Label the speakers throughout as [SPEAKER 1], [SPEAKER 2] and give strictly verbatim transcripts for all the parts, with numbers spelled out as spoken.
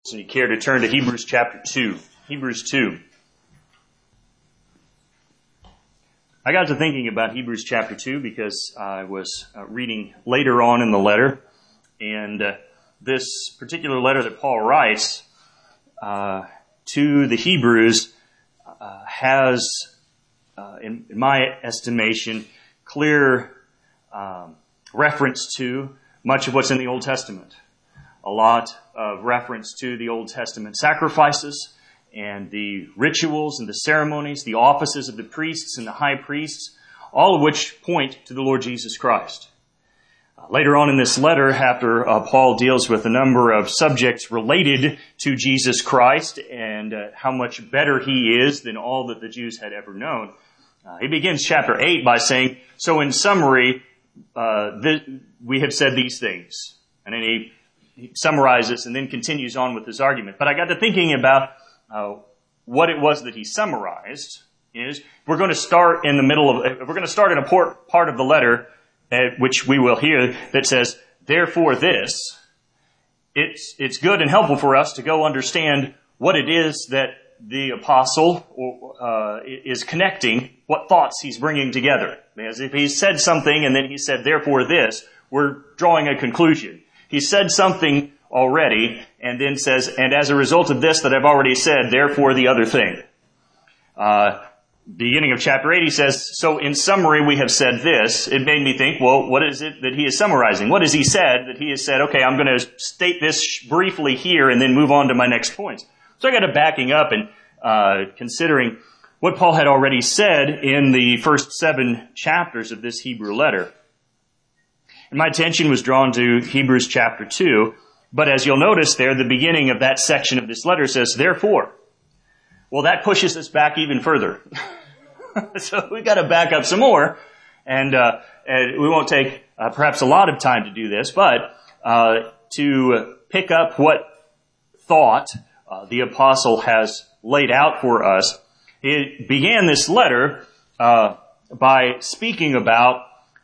[SPEAKER 1] So you care to turn to Hebrews chapter two. Hebrews two. I got to thinking about Hebrews chapter two because I was uh, reading later on in the letter, and uh, this particular letter that Paul writes uh, to the Hebrews uh, has, uh, in, in my estimation, clear um, reference to much of what's in the Old Testament. A lot of reference to the Old Testament sacrifices and the rituals and the ceremonies, the offices of the priests and the high priests, all of which point to the Lord Jesus Christ. Uh, later on in this letter, after uh, Paul deals with a number of subjects related to Jesus Christ and uh, how much better he is than all that the Jews had ever known, uh, he begins chapter eight by saying, so in summary, uh, th- we have said these things. And then he He summarizes and then continues on with his argument. But I got to thinking about uh, what it was that he summarized. Is we're going to start in the middle of, we're going to start in a part, part of the letter, uh, which we will hear, that says, therefore this, it's, it's good and helpful for us to go understand what it is that the apostle uh, is connecting, what thoughts he's bringing together. Because if he said something and then he said, therefore this, we're drawing a conclusion. He said something already and then says, and as a result of this that I've already said, therefore the other thing. Uh, beginning of chapter eight, he says, so in summary, we have said this. It made me think, well, what is it that he is summarizing? What has he said that he has said, okay, I'm going to state this briefly here and then move on to my next point. So I got to backing up and uh, considering what Paul had already said in the first seven chapters of this Hebrew letter. And my attention was drawn to Hebrews chapter two, but as you'll notice there, the beginning of that section of this letter says, therefore. Well, that pushes us back even further. So we've got to back up some more, and, uh, and we won't take uh, perhaps a lot of time to do this, but uh, to pick up what thought uh, the apostle has laid out for us. He began this letter uh, by speaking about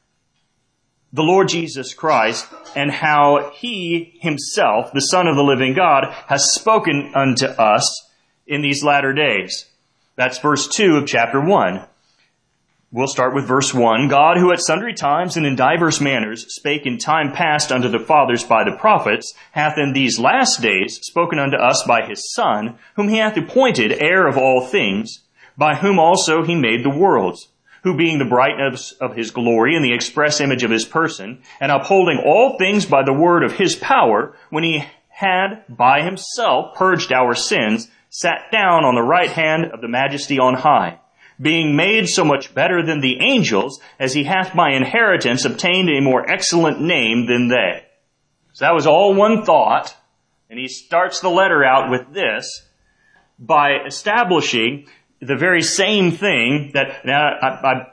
[SPEAKER 1] the Lord Jesus Christ, and how He Himself, the Son of the living God, has spoken unto us in these latter days. That's verse two of chapter one. We'll start with verse one. God, who at sundry times and in divers manners spake in time past unto the fathers by the prophets, hath in these last days spoken unto us by His Son, whom He hath appointed heir of all things, by whom also He made the worlds, who being the brightness of His glory and the express image of His person, and upholding all things by the word of His power, when He had by Himself purged our sins, sat down on the right hand of the majesty on high, being made so much better than the angels, as He hath by inheritance obtained a more excellent name than they. So that was all one thought, and he starts the letter out with this, by establishing the very same thing that, now, I, I,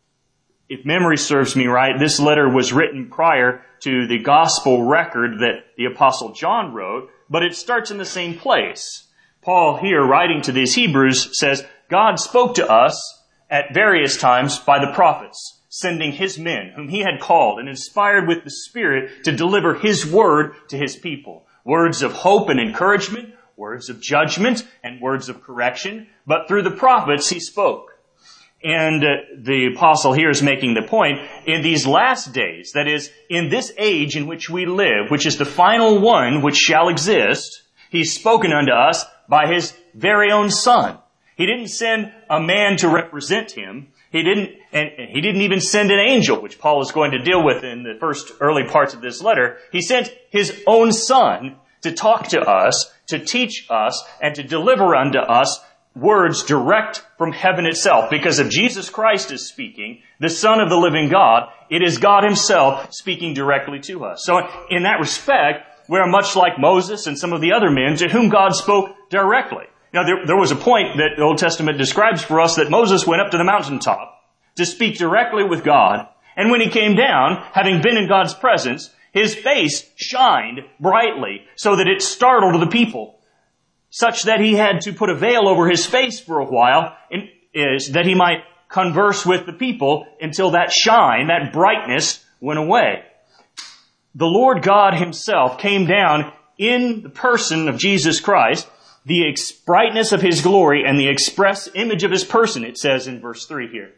[SPEAKER 1] if memory serves me right, this letter was written prior to the gospel record that the Apostle John wrote, but it starts in the same place. Paul here, writing to these Hebrews, says, God spoke to us at various times by the prophets, sending His men, whom He had called and inspired with the Spirit to deliver His word to His people. Words of hope and encouragement, words of judgment and words of correction, but through the prophets He spoke. And uh, the apostle here is making the point, in these last days, that is, in this age in which we live, which is the final one which shall exist, He's spoken unto us by His very own Son. He didn't send a man to represent Him. He didn't, and He didn't even send an angel, which Paul is going to deal with in the first early parts of this letter. He sent His own Son to talk to us, to teach us, and to deliver unto us words direct from heaven itself. Because if Jesus Christ is speaking, the Son of the living God, it is God Himself speaking directly to us. So in that respect, we are much like Moses and some of the other men to whom God spoke directly. Now, there, there was a point that the Old Testament describes for us that Moses went up to the mountaintop to speak directly with God. And when he came down, having been in God's presence, His face shined brightly so that it startled the people, such that he had to put a veil over his face for a while, in, is that he might converse with the people until that shine, that brightness, went away. The Lord God Himself came down in the person of Jesus Christ, the ex- brightness of His glory and the express image of His person, it says in verse three here.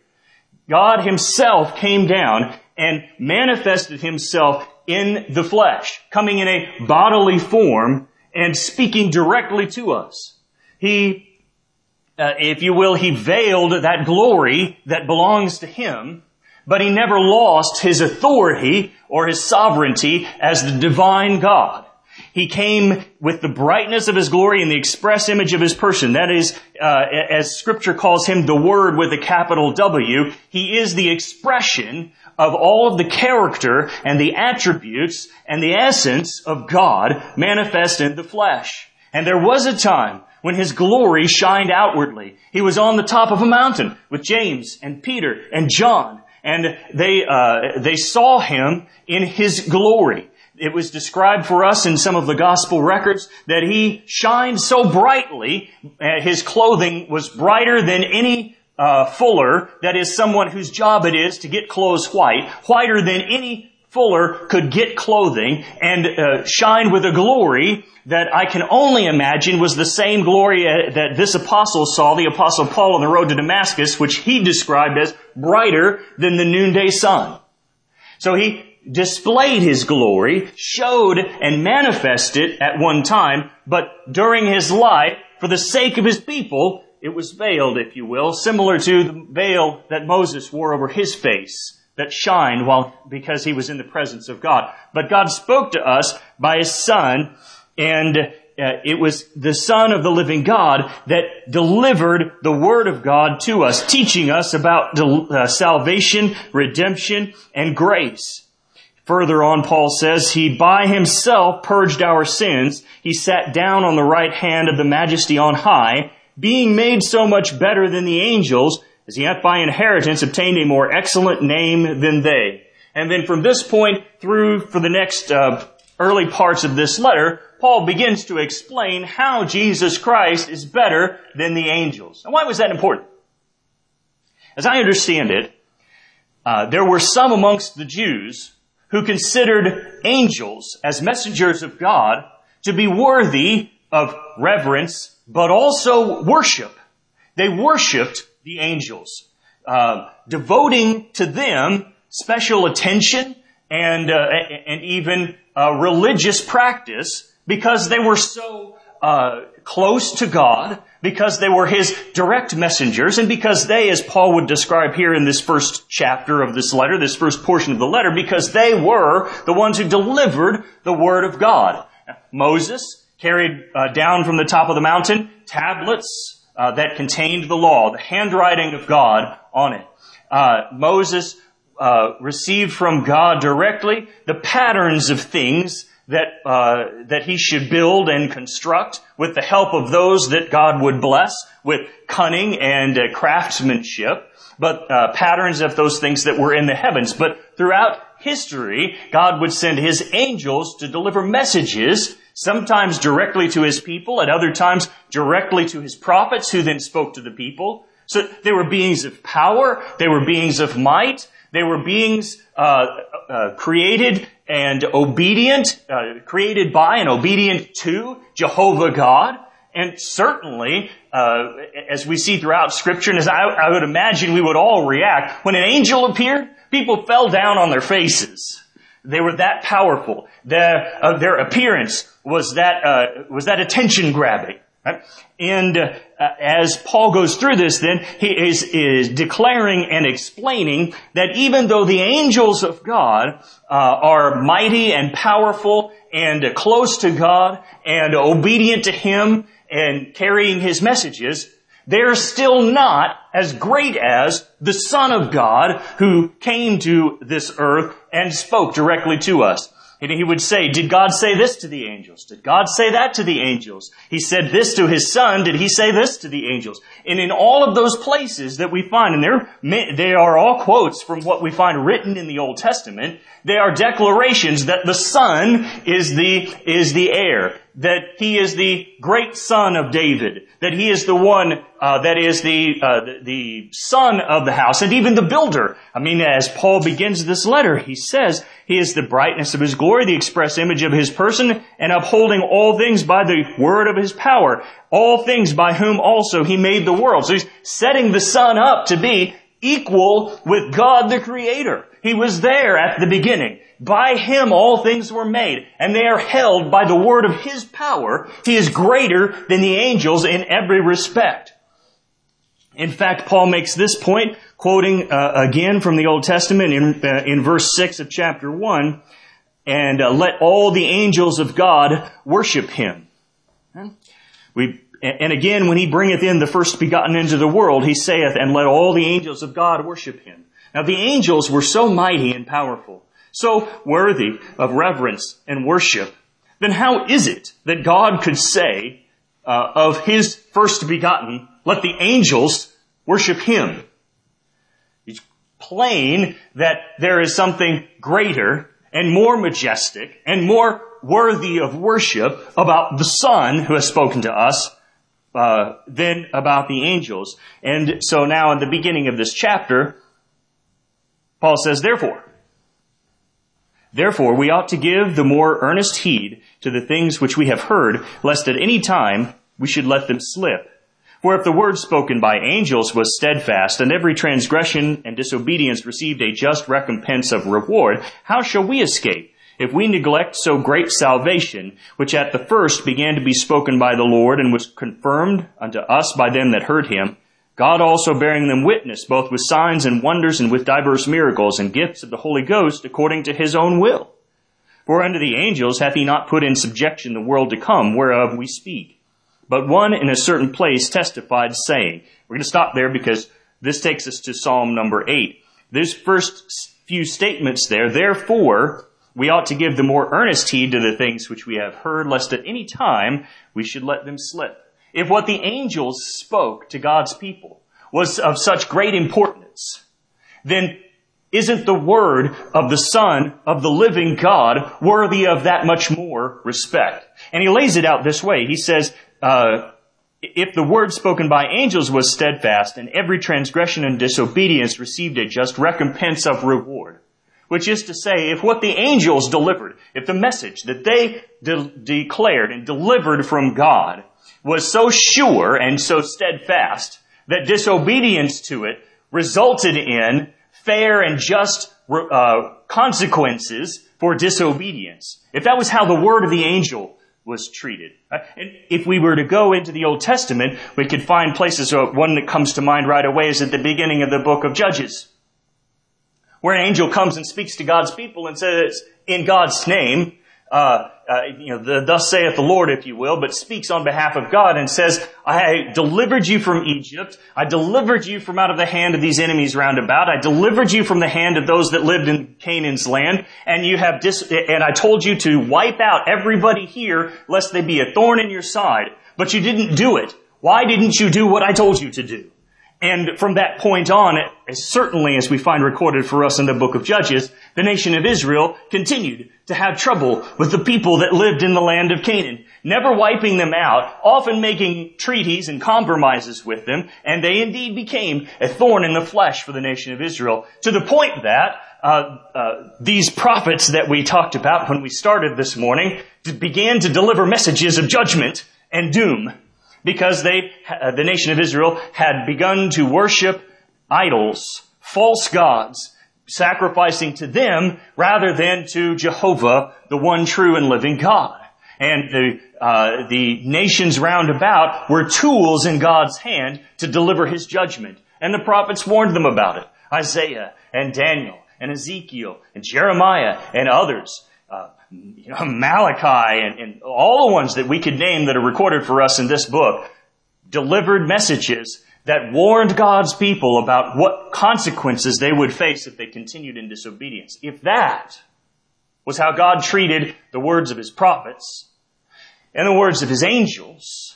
[SPEAKER 1] God Himself came down and manifested Himself in the flesh, coming in a bodily form and speaking directly to us. He, uh, if you will, He veiled that glory that belongs to Him, but He never lost His authority or His sovereignty as the divine God. He came with the brightness of His glory and the express image of His person. That is, uh, as Scripture calls Him, the Word with a capital W. He is the expression of all of the character and the attributes and the essence of God manifest in the flesh. And there was a time when His glory shined outwardly. He was on the top of a mountain with James and Peter and John, and they uh, they saw Him in His glory. It was described for us in some of the gospel records that He shined so brightly, uh, His clothing was brighter than any uh, fuller, that is someone whose job it is to get clothes white, whiter than any fuller could get clothing, and uh, shined with a glory that I can only imagine was the same glory that this apostle saw, the apostle Paul on the road to Damascus, which he described as brighter than the noonday sun. So he displayed His glory, showed and manifested at one time, but during His life, for the sake of His people, it was veiled, if you will, similar to the veil that Moses wore over his face that shined while, because he was in the presence of God. But God spoke to us by His Son, and uh, it was the Son of the living God that delivered the Word of God to us, teaching us about del- uh, salvation, redemption, and grace. Further on, Paul says, He by Himself purged our sins. He sat down on the right hand of the Majesty on high, being made so much better than the angels, as He hath by inheritance obtained a more excellent name than they. And then from this point through for the next uh, early parts of this letter, Paul begins to explain how Jesus Christ is better than the angels. And why was that important? As I understand it, uh, there were some amongst the Jews who considered angels as messengers of God to be worthy of reverence, but also worship. They worshipped the angels, uh, devoting to them special attention and uh, and even uh, religious practice because they were so uh, close to God, because they were His direct messengers, and because they, as Paul would describe here in this first chapter of this letter, this first portion of the letter, because they were the ones who delivered the Word of God. Moses carried uh, down from the top of the mountain tablets uh, that contained the law, the handwriting of God on it. Uh, Moses uh, received from God directly the patterns of things that uh, that he should build and construct with the help of those that God would bless with cunning and uh, craftsmanship, but uh, patterns of those things that were in the heavens. But throughout history, God would send His angels to deliver messages, sometimes directly to His people, at other times directly to His prophets, who then spoke to the people. So they were beings of power, they were beings of might, they were beings uh, uh, created and obedient, uh, created by and obedient to Jehovah God. And certainly, uh, as we see throughout Scripture, and as I, I would imagine we would all react, when an angel appeared, people fell down on their faces. They were that powerful. Their, uh, their appearance was that, uh, was that attention grabbing. Right? And uh, as Paul goes through this, then he is, is declaring and explaining that even though the angels of God uh, are mighty and powerful and uh, close to God and obedient to Him and carrying His messages, they're still not as great as the Son of God who came to this earth and spoke directly to us. And he would say, did God say this to the angels? Did God say that to the angels? He said this to His Son. Did He say this to the angels? And in all of those places that we find, and they're, they are all quotes from what we find written in the Old Testament, they are declarations that the Son is the, is the heir. that he is the great son of David, that he is the one uh, that is the, uh, the the son of the house, and even the builder. I mean, as Paul begins this letter, he says he is the brightness of his glory, the express image of his person, and upholding all things by the word of his power, all things by whom also he made the world. So he's setting the son up to be equal with God the Creator. He was there at the beginning. By him all things were made, and they are held by the word of his power. He is greater than the angels in every respect. In fact, Paul makes this point, quoting uh, again from the Old Testament in, uh, in verse six of chapter one, and uh, let all the angels of God worship him. We And again, when he bringeth in the first begotten into the world, he saith, and let all the angels of God worship him. Now the angels were so mighty and powerful, so worthy of reverence and worship. Then how is it that God could say uh, of his first begotten, let the angels worship him? It's plain that there is something greater and more majestic and more worthy of worship about the Son who has spoken to us Uh, than about the angels. And so now in the beginning of this chapter, Paul says, therefore, therefore we ought to give the more earnest heed to the things which we have heard, lest at any time we should let them slip. For if the word spoken by angels was steadfast, and every transgression and disobedience received a just recompense of reward, how shall we escape if we neglect so great salvation, which at the first began to be spoken by the Lord, and was confirmed unto us by them that heard him, God also bearing them witness, both with signs and wonders, and with diverse miracles, and gifts of the Holy Ghost, according to his own will? For unto the angels hath he not put in subjection the world to come, whereof we speak. But one in a certain place testified, saying, we're going to stop there because this takes us to Psalm number eight. These first few statements there, therefore, we ought to give the more earnest heed to the things which we have heard, lest at any time we should let them slip. If what the angels spoke to God's people was of such great importance, then isn't the word of the Son of the living God worthy of that much more respect? And he lays it out this way. He says, uh, if the word spoken by angels was steadfast, and every transgression and disobedience received a just recompense of reward, which is to say, if what the angels delivered, if the message that they de- declared and delivered from God was so sure and so steadfast that disobedience to it resulted in fair and just uh, consequences for disobedience, if that was how the word of the angel was treated. Uh, and if we were to go into the Old Testament, we could find places, uh, one that comes to mind right away is at the beginning of the book of Judges, where an angel comes and speaks to God's people and says, in God's name, uh, uh, you know, the, thus saith the Lord, if you will, but speaks on behalf of God and says, I delivered you from Egypt. I delivered you from out of the hand of these enemies round about. I delivered you from the hand of those that lived in Canaan's land. And you have dis- and I told you to wipe out everybody here, lest they be a thorn in your side. But you didn't do it. Why didn't you do what I told you to do? And from that point on, as certainly as we find recorded for us in the book of Judges, the nation of Israel continued to have trouble with the people that lived in the land of Canaan, never wiping them out, often making treaties and compromises with them, and they indeed became a thorn in the flesh for the nation of Israel, to the point that uh, uh, these prophets that we talked about when we started this morning began to deliver messages of judgment and doom, because they, uh, the nation of Israel had begun to worship idols, false gods, sacrificing to them rather than to Jehovah, the one true and living God. And the, uh, the nations round about were tools in God's hand to deliver his judgment. And the prophets warned them about it. Isaiah and Daniel and Ezekiel and Jeremiah and others. Uh, you know, Malachi and, and all the ones that we could name that are recorded for us in this book delivered messages that warned God's people about what consequences they would face if they continued in disobedience. If that was how God treated the words of his prophets and the words of his angels,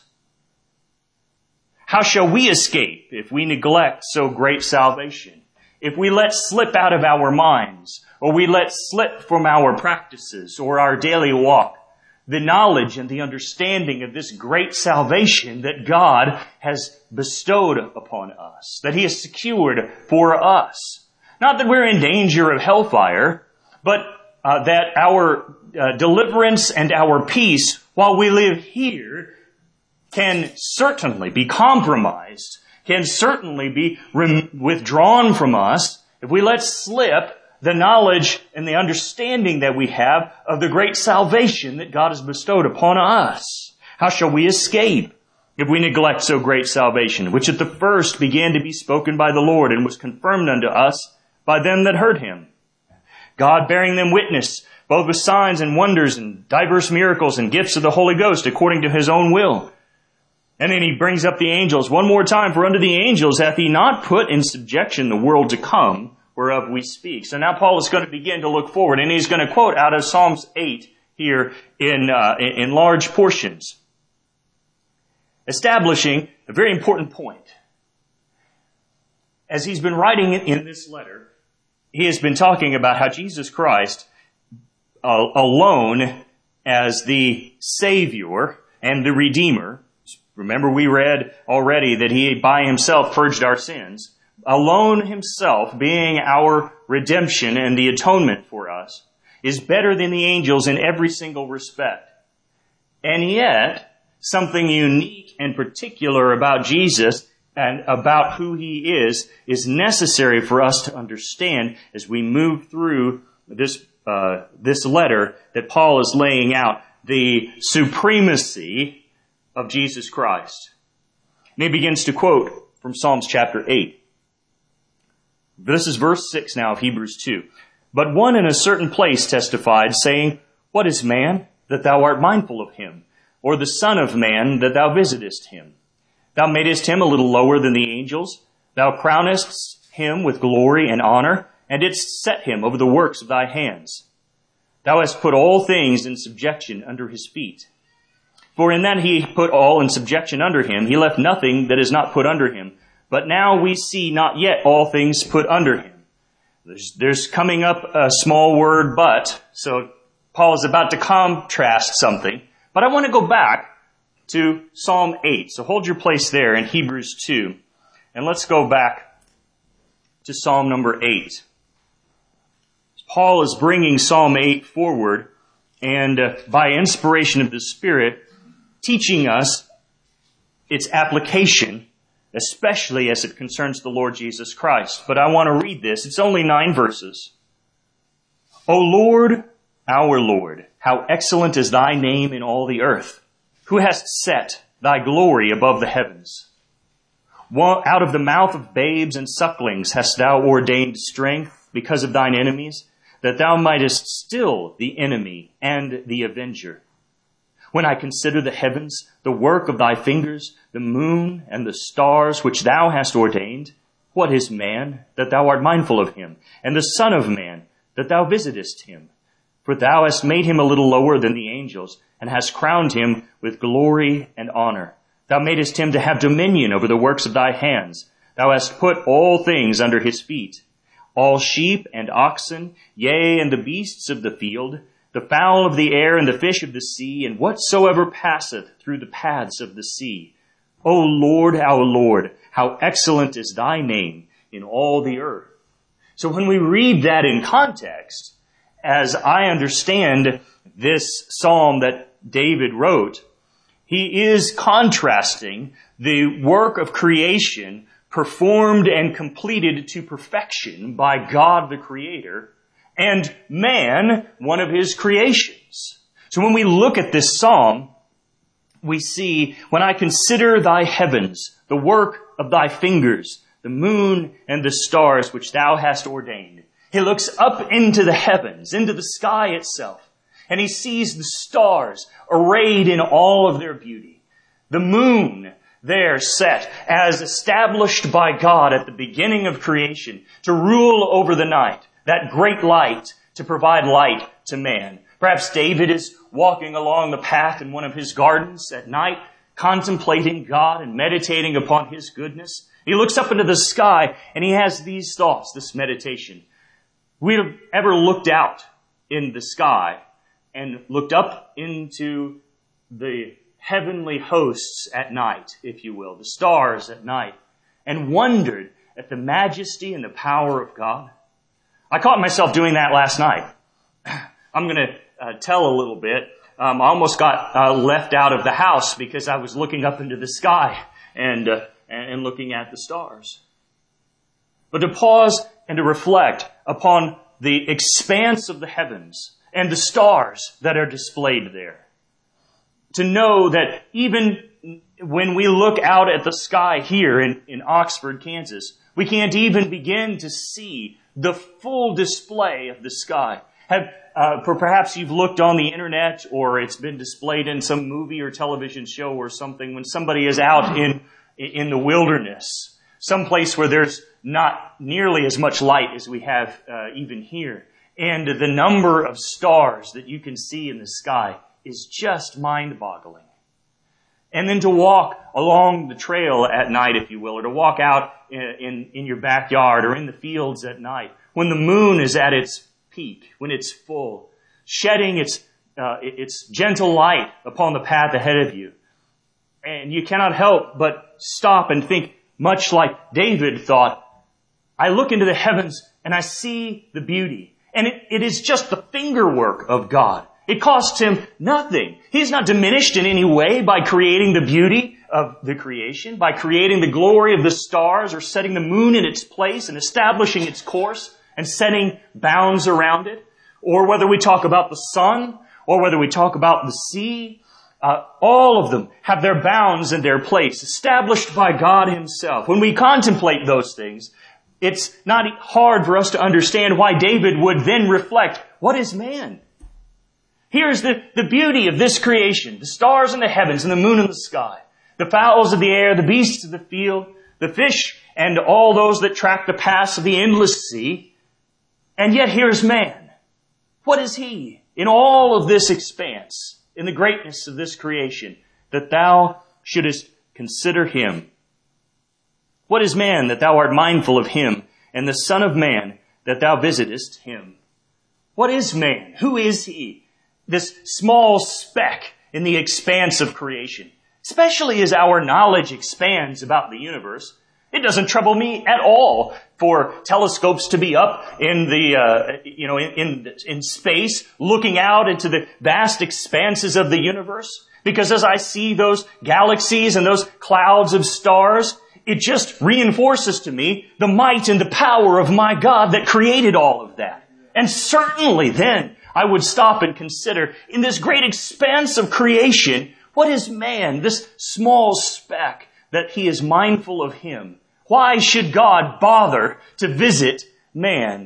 [SPEAKER 1] how shall we escape if we neglect so great salvation? If we let slip out of our minds, or we let slip from our practices or our daily walk the knowledge and the understanding of this great salvation that God has bestowed upon us, that He has secured for us. Not that we're in danger of hellfire, but uh, that our uh, deliverance and our peace while we live here can certainly be compromised, can certainly be rem- withdrawn from us if we let slip the knowledge and the understanding that we have of the great salvation that God has bestowed upon us. How shall we escape if we neglect so great salvation, which at the first began to be spoken by the Lord and was confirmed unto us by them that heard Him? God bearing them witness, both with signs and wonders and diverse miracles and gifts of the Holy Ghost according to His own will. And then He brings up the angels one more time. For unto the angels hath He not put in subjection the world to come, whereof we speak. So now Paul is going to begin to look forward, and he's going to quote out of Psalms eight here in, uh, in large portions, establishing a very important point. As he's been writing in this letter, he has been talking about how Jesus Christ uh, alone as the Savior and the Redeemer. Remember, we read already that He by Himself purged our sins. Alone Himself, being our redemption and the atonement for us, is better than the angels in every single respect. And yet, something unique and particular about Jesus and about who He is is necessary for us to understand as we move through this uh, this letter that Paul is laying out the supremacy of Jesus Christ. And he begins to quote from Psalms chapter eight. This is verse six now of Hebrews two. But one in a certain place testified, saying, What is man, that thou art mindful of him? Or the son of man, that thou visitest him? Thou madest him a little lower than the angels. Thou crownest him with glory and honor, and didst set him over the works of thy hands. Thou hast put all things in subjection under his feet. For in that he put all in subjection under him, he left nothing that is not put under him. But now we see not yet all things put under him. There's, there's coming up a small word, but. So Paul is about to contrast something. But I want to go back to Psalm eight. So hold your place there in Hebrews two. And let's go back to Psalm number eight. Paul is bringing Psalm eight forward and uh, by inspiration of the Spirit, teaching us its application, especially as it concerns the Lord Jesus Christ. But I want to read this. It's only nine verses. O Lord, our Lord, how excellent is thy name in all the earth, who hast set thy glory above the heavens. Out of the mouth of babes and sucklings hast thou ordained strength because of thine enemies, that thou mightest still the enemy and the avenger. When I consider the heavens, the work of thy fingers, the moon and the stars which thou hast ordained, what is man, that thou art mindful of him, and the son of man, that thou visitest him? For thou hast made him a little lower than the angels, and hast crowned him with glory and honor. Thou madest him to have dominion over the works of thy hands. Thou hast put all things under his feet, all sheep and oxen, yea, and the beasts of the field, the fowl of the air and the fish of the sea, and whatsoever passeth through the paths of the sea. O Lord, our Lord, how excellent is thy name in all the earth. So when we read that in context, as I understand this psalm that David wrote, he is contrasting the work of creation performed and completed to perfection by God the Creator, and man, one of his creations. So when we look at this psalm, we see, when I consider thy heavens, the work of thy fingers, the moon and the stars which thou hast ordained. He looks up into the heavens, into the sky itself, and he sees the stars arrayed in all of their beauty. The moon there set as established by God at the beginning of creation to rule over the night. That great light to provide light to man. Perhaps David is walking along the path in one of his gardens at night, contemplating God and meditating upon his goodness. He looks up into the sky and he has these thoughts, this meditation. We've ever looked out in the sky and looked up into the heavenly hosts at night, if you will, the stars at night, and wondered at the majesty and the power of God? I caught myself doing that last night. I'm going to uh, tell a little bit. Um, I almost got uh, left out of the house because I was looking up into the sky and uh, and looking at the stars. But to pause and to reflect upon the expanse of the heavens and the stars that are displayed there. To know that even when we look out at the sky here in, in Oxford, Kansas, we can't even begin to see the full display of the sky. Have, uh, perhaps you've looked on the internet, or it's been displayed in some movie or television show or something when somebody is out in, in the wilderness, someplace where there's not nearly as much light as we have uh, even here. And the number of stars that you can see in the sky is just mind-boggling. And then to walk along the trail at night, if you will, or to walk out in, in, in your backyard or in the fields at night, when the moon is at its peak, when it's full, shedding its, uh, its gentle light upon the path ahead of you. And you cannot help but stop and think, much like David thought, I look into the heavens and I see the beauty. And it, it is just the fingerwork of God. It costs him nothing. He's not diminished in any way by creating the beauty of the creation, by creating the glory of the stars, or setting the moon in its place and establishing its course and setting bounds around it, or whether we talk about the sun, or whether we talk about the sea. Uh, all of them have their bounds and their place, established by God himself. When we contemplate those things, it's not hard for us to understand why David would then reflect, what is man? Here's the, the beauty of this creation, the stars in the heavens and the moon in the sky, the fowls of the air, the beasts of the field, the fish, and all those that track the paths of the endless sea. And yet here's man. What is he in all of this expanse, in the greatness of this creation, that thou shouldest consider him? What is man that thou art mindful of him, and the Son of Man that thou visitest him? What is man? Who is he? This small speck in the expanse of creation. Especially as our knowledge expands about the universe, it doesn't trouble me at all for telescopes to be up in the, uh, you know, in, in, in space, looking out into the vast expanses of the universe. Because as I see those galaxies and those clouds of stars, it just reinforces to me the might and the power of my God that created all of that. And certainly then, I would stop and consider, in this great expanse of creation, what is man, this small speck, that he is mindful of him? Why should God bother to visit man?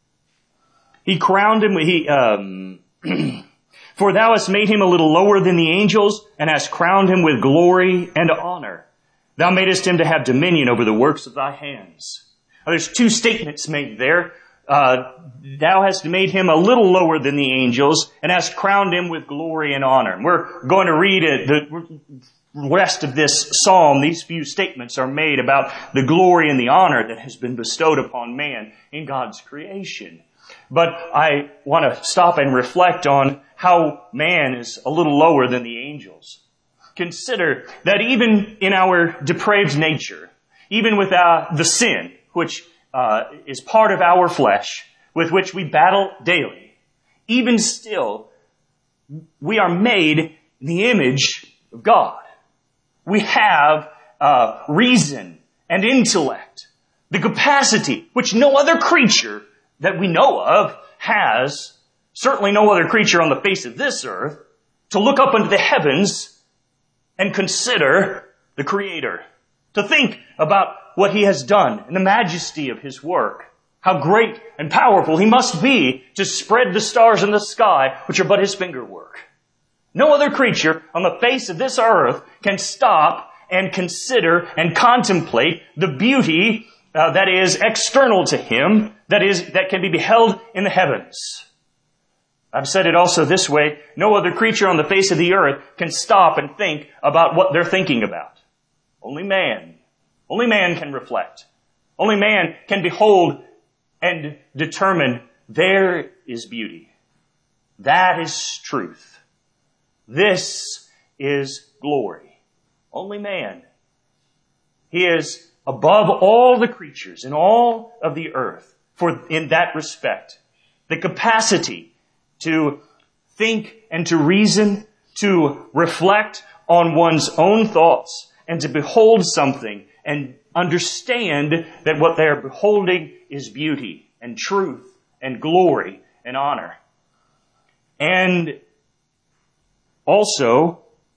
[SPEAKER 1] He crowned him, he, um, for thou hast made him a little lower than the angels, and hast crowned him with glory and honor. Thou madest him to have dominion over the works of thy hands. Now, there's two statements made there. Uh, thou hast made him a little lower than the angels, and hast crowned him with glory and honor. And we're going to read it, the rest of this psalm. These few statements are made about the glory and the honor that has been bestowed upon man in God's creation. But I want to stop and reflect on how man is a little lower than the angels. Consider that even in our depraved nature, even with uh, the sin, which uh, is part of our flesh, with which we battle daily, even still, we are made in the image of God. We have uh, reason and intellect, the capacity which no other creature that we know of has, certainly no other creature on the face of this earth, to look up into the heavens and consider the Creator, to think about what He has done and the majesty of His work, how great and powerful He must be to spread the stars in the sky, which are but His finger work. No other creature on the face of this earth can stop and consider and contemplate the beauty uh, that is external to Him, that is, that can be beheld in the heavens. I've said it also this way: no other creature on the face of the earth can stop and think about what they're thinking about. Only man. Only man can reflect. Only man can behold and determine there is beauty. That is truth. This is glory. Only man. He is above all the creatures in all of the earth for in that respect. The capacity to think and to reason, to reflect on one's own thoughts, and to behold something and understand that what they are beholding is beauty and truth and glory and honor. And also,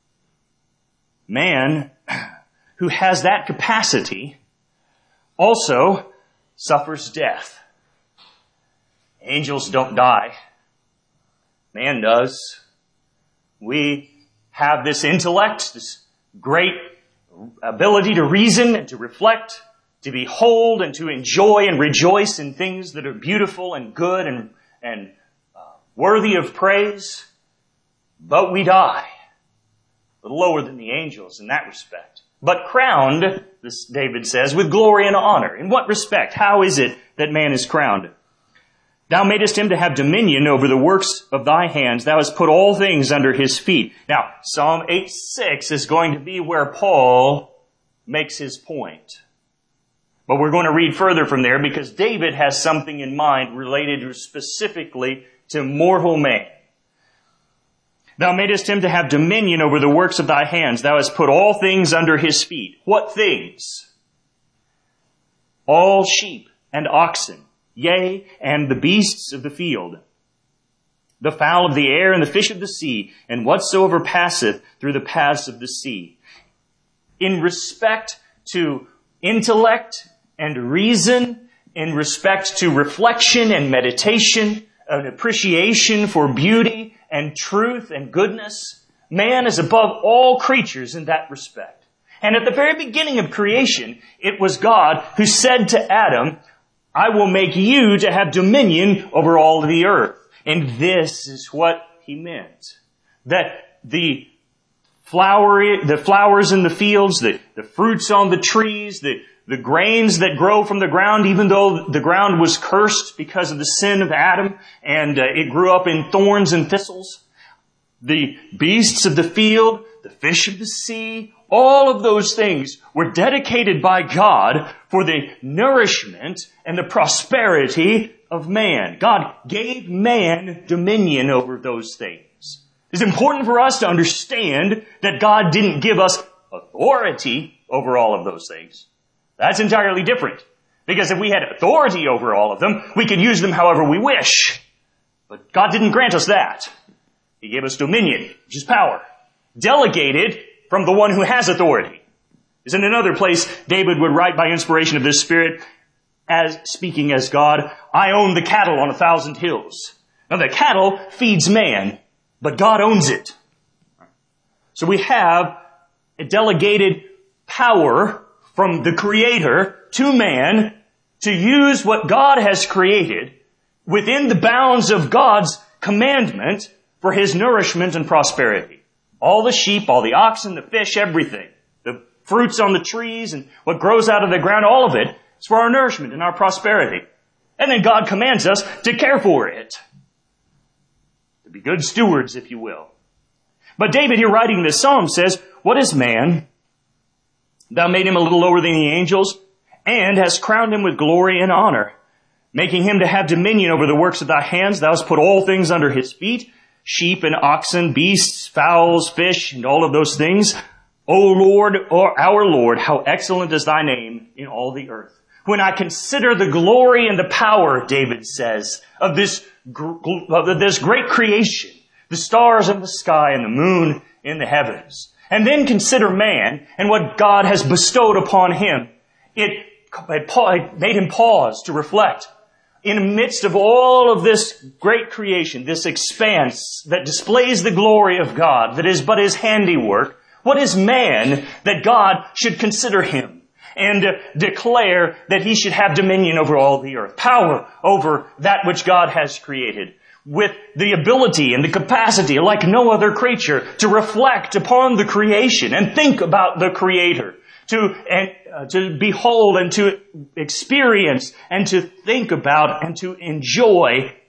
[SPEAKER 1] man who has that capacity also suffers death. Angels don't die. Man does. We have this intellect, this great ability to reason and to reflect, to behold and to enjoy and rejoice in things that are beautiful and good and, and uh, worthy of praise. But we die. A little lower than the angels in that respect. But crowned, this David says, with glory and honor. In what respect? How is it that man is crowned? Thou madest him to have dominion over the works of thy hands. Thou hast put all things under his feet. Now, Psalm eight six is going to be where Paul makes his point. But we're going to read further from there because David has something in mind related specifically to mortal man. Thou madest him to have dominion over the works of thy hands. Thou hast put all things under his feet. What things? All sheep and oxen, yea, and the beasts of the field, the fowl of the air and the fish of the sea, and whatsoever passeth through the paths of the sea. In respect to intellect and reason, in respect to reflection and meditation, an appreciation for beauty and truth and goodness, man is above all creatures in that respect. And at the very beginning of creation, it was God who said to Adam, I will make you to have dominion over all of the earth. And this is what he meant. That the flowery, the flowers in the fields, the, the fruits on the trees, the, the grains that grow from the ground, even though the ground was cursed because of the sin of Adam, and uh, it grew up in thorns and thistles. The beasts of the field, the fish of the sea, all of those things were dedicated by God for the nourishment and the prosperity of man. God gave man dominion over those things. It's important for us to understand that God didn't give us authority over all of those things. That's entirely different. Because if we had authority over all of them, we could use them however we wish. But God didn't grant us that. He gave us dominion, which is power, delegated from the one who has authority. Is in another place, David would write by inspiration of this Spirit, as speaking as God, I own the cattle on a thousand hills. Now the cattle feeds man, but God owns it. So we have a delegated power from the Creator to man to use what God has created within the bounds of God's commandment for his nourishment and prosperity. All the sheep, all the oxen, the fish, everything. The fruits on the trees and what grows out of the ground, all of it is for our nourishment and our prosperity. And then God commands us to care for it. To be good stewards, if you will. But David here writing this psalm says, what is man? Thou made him a little lower than the angels, and hast crowned him with glory and honor, making him to have dominion over the works of thy hands. Thou hast put all things under his feet, sheep and oxen, beasts, fowls, fish, and all of those things. O Lord, or our Lord, how excellent is thy name in all the earth. When I consider the glory and the power, David says, of this, of this great creation, the stars in the sky and the moon in the heavens, and then consider man and what God has bestowed upon him, it, it made him pause to reflect. In the midst of all of this great creation, this expanse that displays the glory of God, that is but his handiwork, what is man that God should consider him and uh, declare that he should have dominion over all the earth, power over that which God has created, with the ability and the capacity, like no other creature, to reflect upon the creation and think about the Creator, to and uh, to behold and to experience and to think about and to enjoy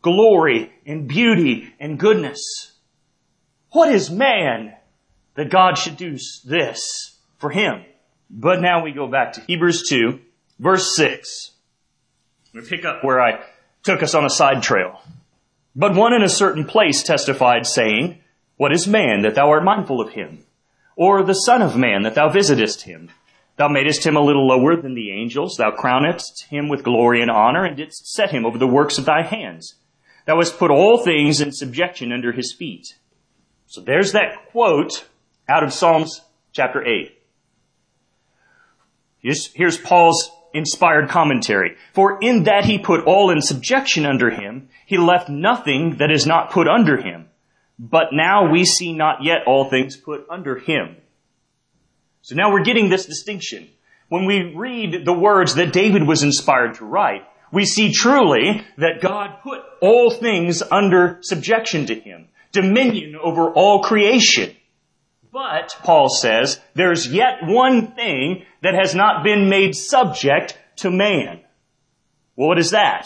[SPEAKER 1] glory and beauty and goodness. What is man that God should do this for him? But now we go back to Hebrews two, verse six. We pick up where I took us on a side trail. But one in a certain place testified, saying, What is man, that thou art mindful of him? Or the son of man, that thou visitest him? Thou madest him a little lower than the angels. Thou crownedst him with glory and honor, and didst set him over the works of thy hands. Thou hast put all things in subjection under his feet. So there's that quote out of Psalms chapter eight. Here's, here's Paul's inspired commentary. For in that he put all in subjection under him, he left nothing that is not put under him. But now we see not yet all things put under him. So now we're getting this distinction. When we read the words that David was inspired to write, we see truly that God put all things under subjection to him, dominion over all creation. But, Paul says, there's yet one thing that has not been made subject to man. Well, what is that?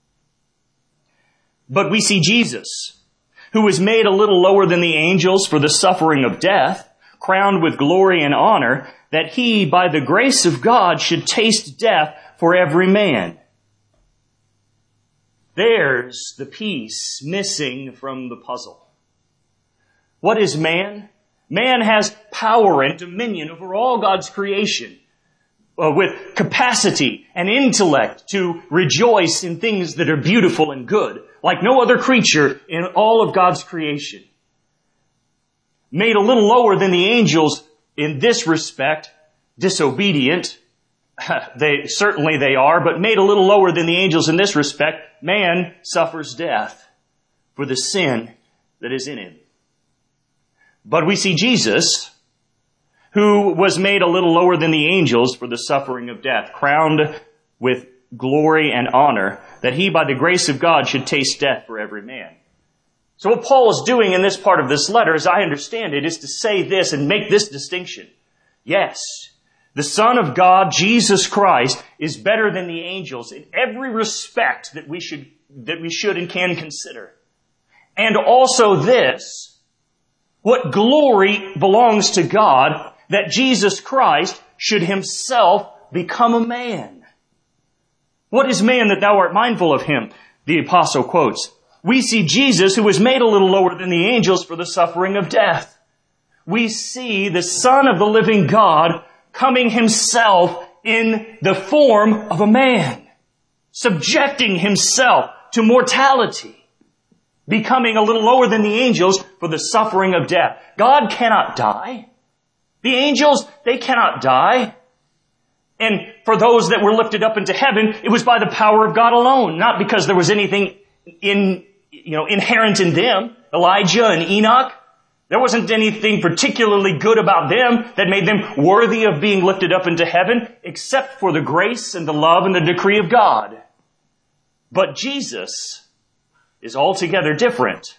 [SPEAKER 1] But we see Jesus, who was made a little lower than the angels for the suffering of death, crowned with glory and honor, that he, by the grace of God, should taste death for every man. There's the piece missing from the puzzle. What is man? Man has power and dominion over all God's creation, uh, with capacity and intellect to rejoice in things that are beautiful and good, like no other creature in all of God's creation. Made a little lower than the angels in this respect, disobedient. They certainly they are, but made a little lower than the angels in this respect, man suffers death for the sin that is in him. But we see Jesus, who was made a little lower than the angels for the suffering of death, crowned with glory and honor, that he by the grace of God should taste death for every man. So what Paul is doing in this part of this letter, as I understand it, is to say this and make this distinction. Yes, the Son of God, Jesus Christ, is better than the angels in every respect that we should, that we should and can consider. And also this, what glory belongs to God, that Jesus Christ should himself become a man. What is man that thou art mindful of him? The apostle quotes. We see Jesus, who was made a little lower than the angels for the suffering of death. We see the Son of the living God coming himself in the form of a man, subjecting himself to mortality, becoming a little lower than the angels for the suffering of death. God cannot die. The angels, they cannot die. And for those that were lifted up into heaven, it was by the power of God alone, not because there was anything in, you know, inherent in them. Elijah and Enoch, there wasn't anything particularly good about them that made them worthy of being lifted up into heaven, except for the grace and the love and the decree of God. But Jesus is altogether different.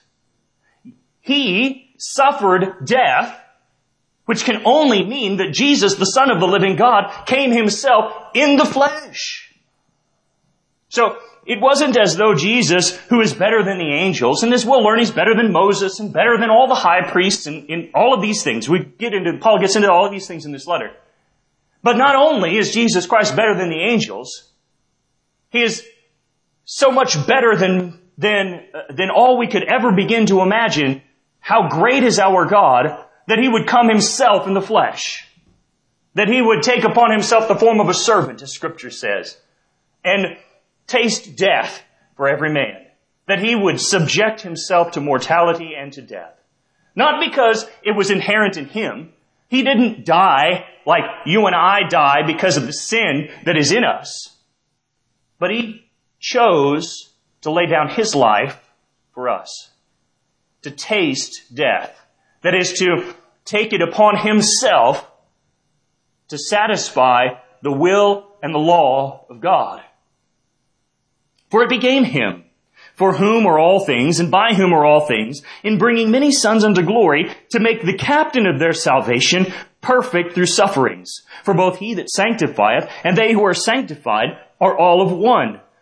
[SPEAKER 1] He suffered death, which can only mean that Jesus, the Son of the living God, came himself in the flesh. So it wasn't as though Jesus, who is better than the angels, and as we'll learn, he's better than Moses and better than all the high priests and in all of these things. We get into, Paul gets into all of these things in this letter. But not only is Jesus Christ better than the angels, he is so much better than than uh, than all we could ever begin to imagine. How great is our God that he would come himself in the flesh, that he would take upon himself the form of a servant, as Scripture says, and taste death for every man, that he would subject himself to mortality and to death. Not because it was inherent in him. He didn't die like you and I die because of the sin that is in us, but he chose to lay down his life for us, to taste death. That is, to take it upon himself to satisfy the will and the law of God. For it became him, for whom are all things, and by whom are all things, in bringing many sons unto glory, to make the captain of their salvation perfect through sufferings. For both he that sanctifieth and they who are sanctified are all of one.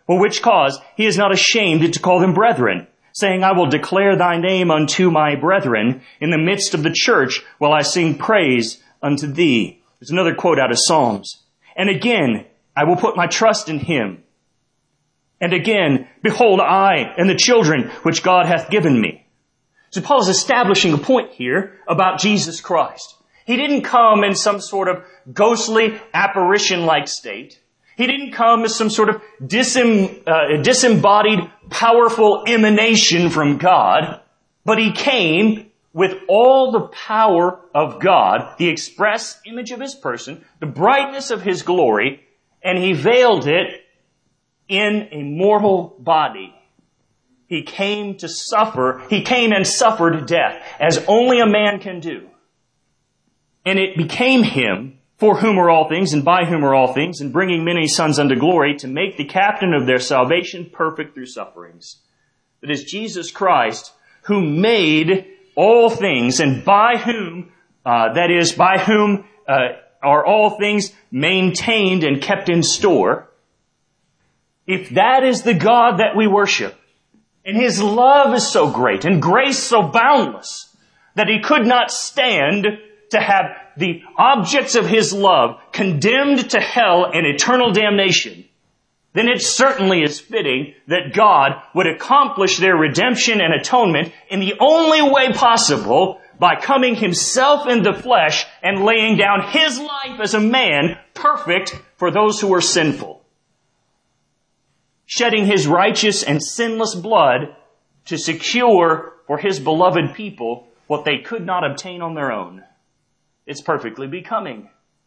[SPEAKER 1] For which cause he is not ashamed to call them brethren, saying, I will declare thy name unto my brethren. In the midst of the church will I sing praise unto thee. There's another quote out of Psalms. And again, I will put my trust in him. And again, behold, I and the children which God hath given me. So Paul is establishing a point here about Jesus Christ. He didn't come in some sort of ghostly apparition-like state. He didn't come as some sort of disem, uh, disembodied, powerful emanation from God, but he came with all the power of God, the express image of his person, the brightness of his glory, and he veiled it in a mortal body. He came to suffer, he came and suffered death, as only a man can do. And it became him, for whom are all things, and by whom are all things, and bringing many sons unto glory, to make the captain of their salvation perfect through sufferings. It is Jesus Christ who made all things, and by whom, uh, that is, by whom uh, are all things maintained and kept in store. If that is the God that we worship, and his love is so great, and grace so boundless, that he could not stand to have the objects of his love condemned to hell and eternal damnation, then it certainly is fitting that God would accomplish their redemption and atonement in the only way possible, by coming himself in the flesh and laying down his life as a man, perfect for those who are sinful. Shedding his righteous and sinless blood to secure for his beloved people what they could not obtain on their own. It's perfectly becoming.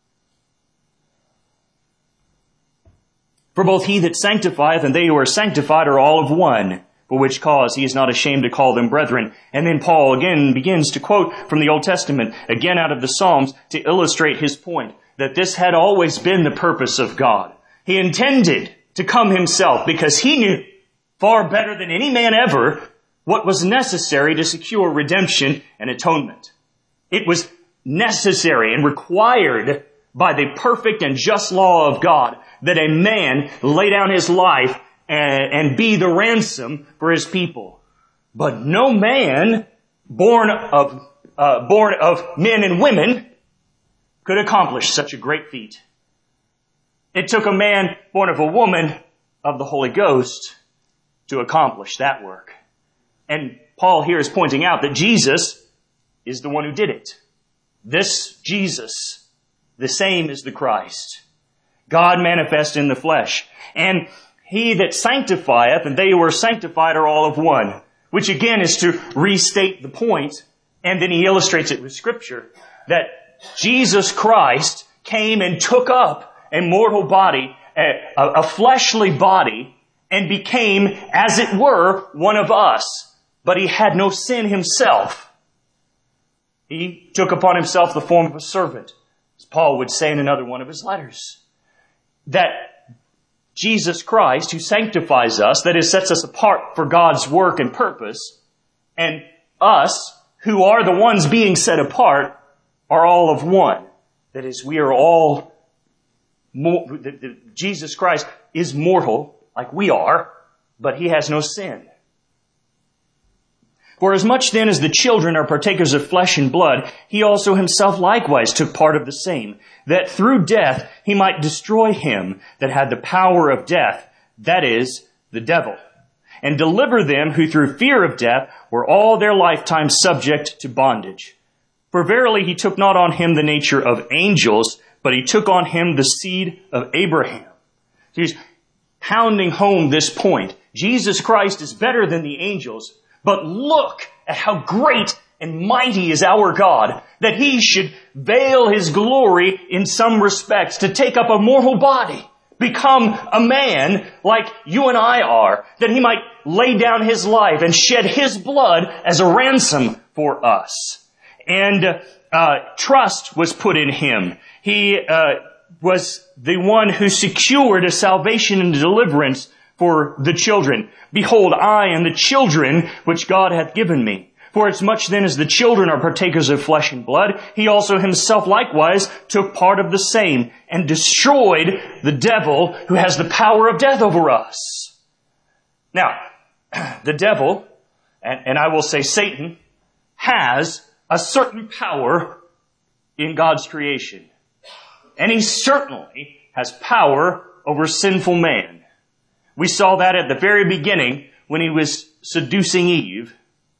[SPEAKER 1] For both he that sanctifieth and they who are sanctified are all of one, for which cause he is not ashamed to call them brethren. And then Paul again begins to quote from the Old Testament, again out of the Psalms, to illustrate his point, that this had always been the purpose of God. He intended to come himself because he knew far better than any man ever what was necessary to secure redemption and atonement. It was necessary and required by the perfect and just law of God that a man lay down his life and, and be the ransom for his people. But no man born of uh, born of men and women could accomplish such a great feat. It took a man born of a woman of the Holy Ghost to accomplish that work. And Paul here is pointing out that Jesus is the one who did it. This Jesus, the same as the Christ, God manifest in the flesh. And he that sanctifieth and they who are sanctified are all of one, which again is to restate the point, and then he illustrates it with Scripture, that Jesus Christ came and took up a mortal body, a, a fleshly body, and became, as it were, one of us. But he had no sin himself. He took upon himself the form of a servant, as Paul would say in another one of his letters. That Jesus Christ, who sanctifies us, that is, sets us apart for God's work and purpose, and us, who are the ones being set apart, are all of one. That is, we are all More, the, the, Jesus Christ is mortal, like we are, but he has no sin. For as much then as the children are partakers of flesh and blood, he also himself likewise took part of the same, that through death he might destroy him that had the power of death, that is, the devil, and deliver them who through fear of death were all their lifetime subject to bondage. For verily he took not on him the nature of angels, but he took on him the seed of Abraham. He's pounding home this point. Jesus Christ is better than the angels, but look at how great and mighty is our God, that he should veil his glory in some respects to take up a mortal body, become a man like you and I are, that he might lay down his life and shed his blood as a ransom for us. And uh, trust was put in him. He uh, was the one who secured a salvation and deliverance for the children. Behold, I and the children which God hath given me. For as much then as the children are partakers of flesh and blood, he also himself likewise took part of the same, and destroyed the devil who has the power of death over us. Now, the devil, and, and I will say Satan, has a certain power in God's creation. And he certainly has power over sinful man. We saw that at the very beginning when he was seducing Eve.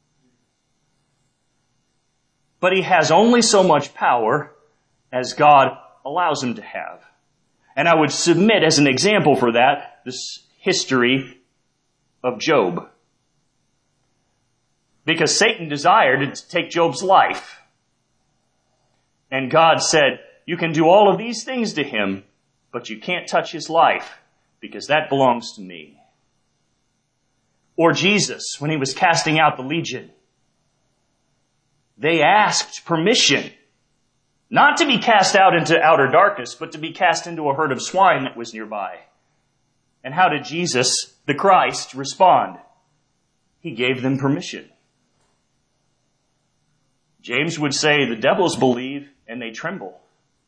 [SPEAKER 1] But he has only so much power as God allows him to have. And I would submit as an example for that this history of Job. Because Satan desired to take Job's life. And God said, you can do all of these things to him, but you can't touch his life because that belongs to me. Or Jesus, when he was casting out the legion, they asked permission not to be cast out into outer darkness, but to be cast into a herd of swine that was nearby. And how did Jesus, the Christ, respond? He gave them permission. James would say the devils believe and they tremble.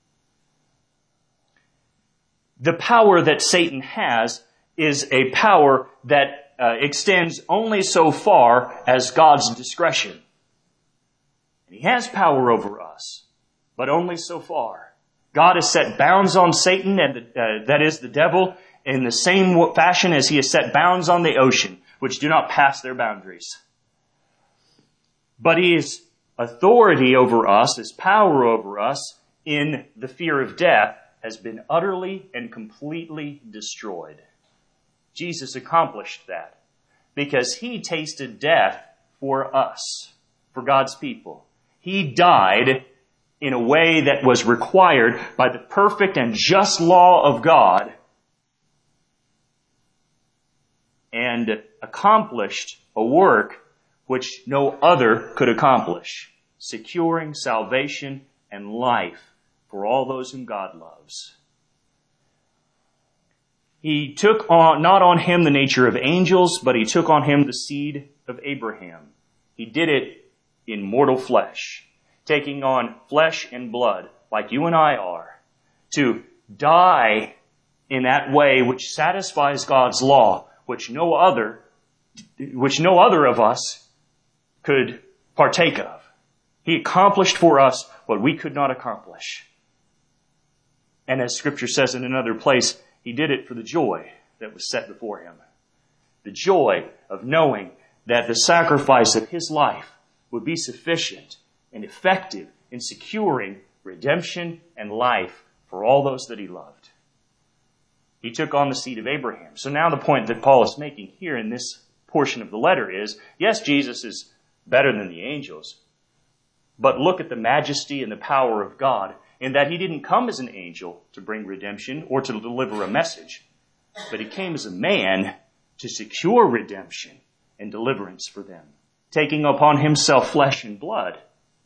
[SPEAKER 1] The power that Satan has is a power that uh, extends only so far as God's discretion. And he has power over us, but only so far. God has set bounds on Satan, and the, uh, that is the devil, in the same fashion as he has set bounds on the ocean, which do not pass their boundaries. But his authority over us, his power over us in the fear of death, has been utterly and completely destroyed. Jesus accomplished that because he tasted death for us, for God's people. He died in a way that was required by the perfect and just law of God and accomplished a work which no other could accomplish, securing salvation and life for all those whom God loves. He took on, not on him the nature of angels, but he took on him the seed of Abraham. He did it in mortal flesh, taking on flesh and blood, like you and I are, to die in that way which satisfies God's law, which no other, which no other of us could partake of. He accomplished for us what we could not accomplish. And as Scripture says in another place, he did it for the joy that was set before him. The joy of knowing that the sacrifice of his life would be sufficient and effective in securing redemption and life for all those that he loved. He took on the seed of Abraham. So now the point that Paul is making here in this portion of the letter is, yes, Jesus is better than the angels, but look at the majesty and the power of God in that he didn't come as an angel to bring redemption or to deliver a message, but he came as a man to secure redemption and deliverance for them, taking upon himself flesh and blood.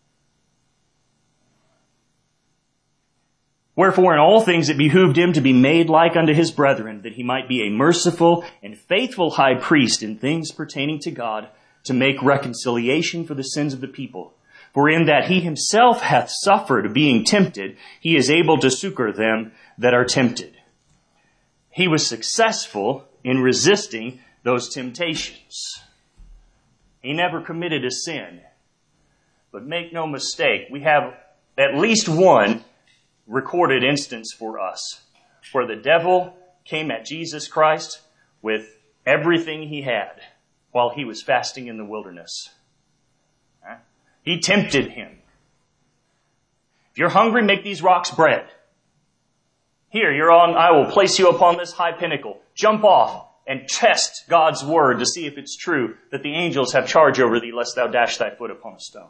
[SPEAKER 1] Wherefore in all things it behooved him to be made like unto his brethren, that he might be a merciful and faithful high priest in things pertaining to God, to make reconciliation for the sins of the people. For in that he himself hath suffered being tempted, he is able to succor them that are tempted. He was successful in resisting those temptations. He never committed a sin. But make no mistake, we have at least one recorded instance for us where the devil came at Jesus Christ with everything he had while he was fasting in the wilderness. He tempted him. If you're hungry, make these rocks bread. Here, you're on, I will place you upon this high pinnacle. Jump off and test God's word to see if it's true that the angels have charge over thee, lest thou dash thy foot upon a stone.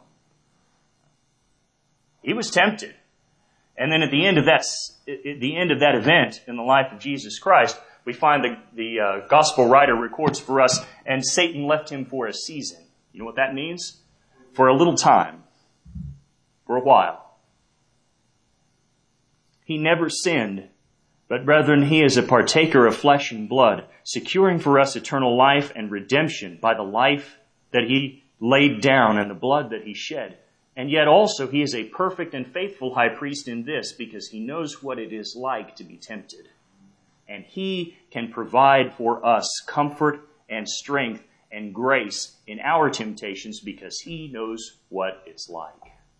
[SPEAKER 1] He was tempted. And then at the end of that, at the end of that event in the life of Jesus Christ, we find the, the uh, gospel writer records for us, and Satan left him for a season. You know what that means? For a little time. For a while. He never sinned, but brethren, he is a partaker of flesh and blood, securing for us eternal life and redemption by the life that he laid down and the blood that he shed. And yet also he is a perfect and faithful high priest in this, because he knows what it is like to be tempted. And he can provide for us comfort and strength and grace in our temptations because he knows what it's like.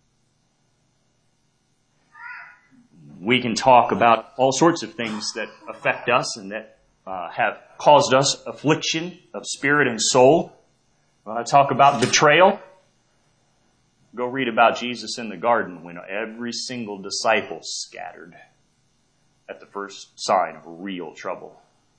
[SPEAKER 1] We can talk about all sorts of things that affect us and that uh, have caused us affliction of spirit and soul. Uh, talk about betrayal. Go read about Jesus in the garden when every single disciple scattered at the first sign of real trouble.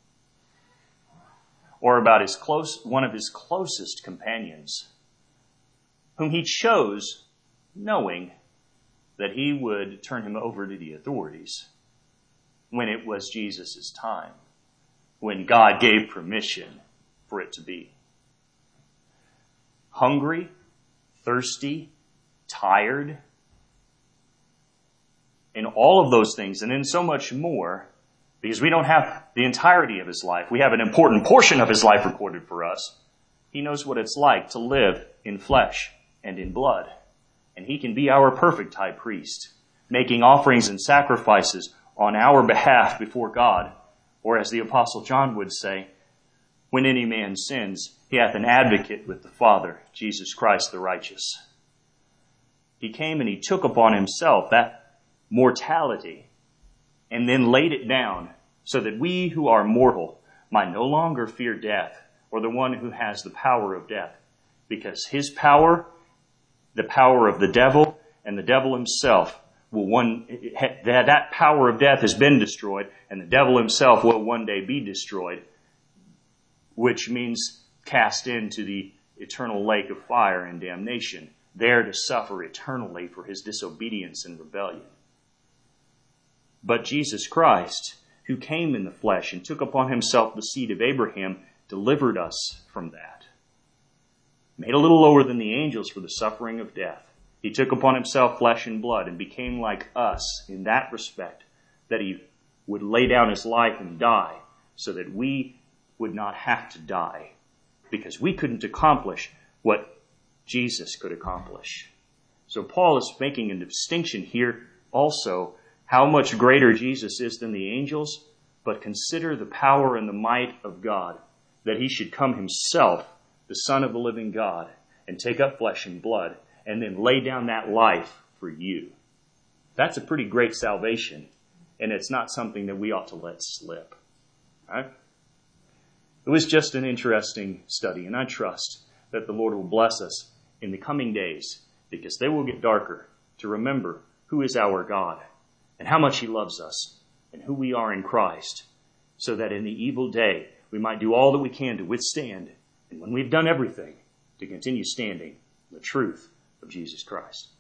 [SPEAKER 1] Or about his close, one of his closest companions, whom he chose knowing that he would turn him over to the authorities when it was Jesus' time, when God gave permission for it to be. Hungry, thirsty, tired, in all of those things, and in so much more, because we don't have the entirety of his life. We have an important portion of his life recorded for us. He knows what it's like to live in flesh and in blood. And he can be our perfect high priest, making offerings and sacrifices on our behalf before God. Or as the Apostle John would say, when any man sins, he hath an advocate with the Father, Jesus Christ the righteous. He came and he took upon himself that mortality and then laid it down so that we who are mortal might no longer fear death or the one who has the power of death, because his power, the power of the devil, and the devil himself will one, that, that power of death has been destroyed, and the devil himself will one day be destroyed, which means cast into the eternal lake of fire and damnation, there to suffer eternally for his disobedience and rebellion. But Jesus Christ, who came in the flesh and took upon himself the seed of Abraham, delivered us from that. Made a little lower than the angels for the suffering of death. He took upon himself flesh and blood and became like us in that respect, that he would lay down his life and die so that we would not have to die, because we couldn't accomplish what Jesus could accomplish. So Paul is making a distinction here also, how much greater Jesus is than the angels, but consider the power and the might of God, that he should come himself, the Son of the living God, and take up flesh and blood, and then lay down that life for you. That's a pretty great salvation, and it's not something that we ought to let slip. Right? It was just an interesting study, and I trust that the Lord will bless us in the coming days, because they will get darker, to remember who is our God, and how much he loves us, and who we are in Christ, so that in the evil day we might do all that we can to withstand, and when we've done everything, to continue standing in the truth of Jesus Christ.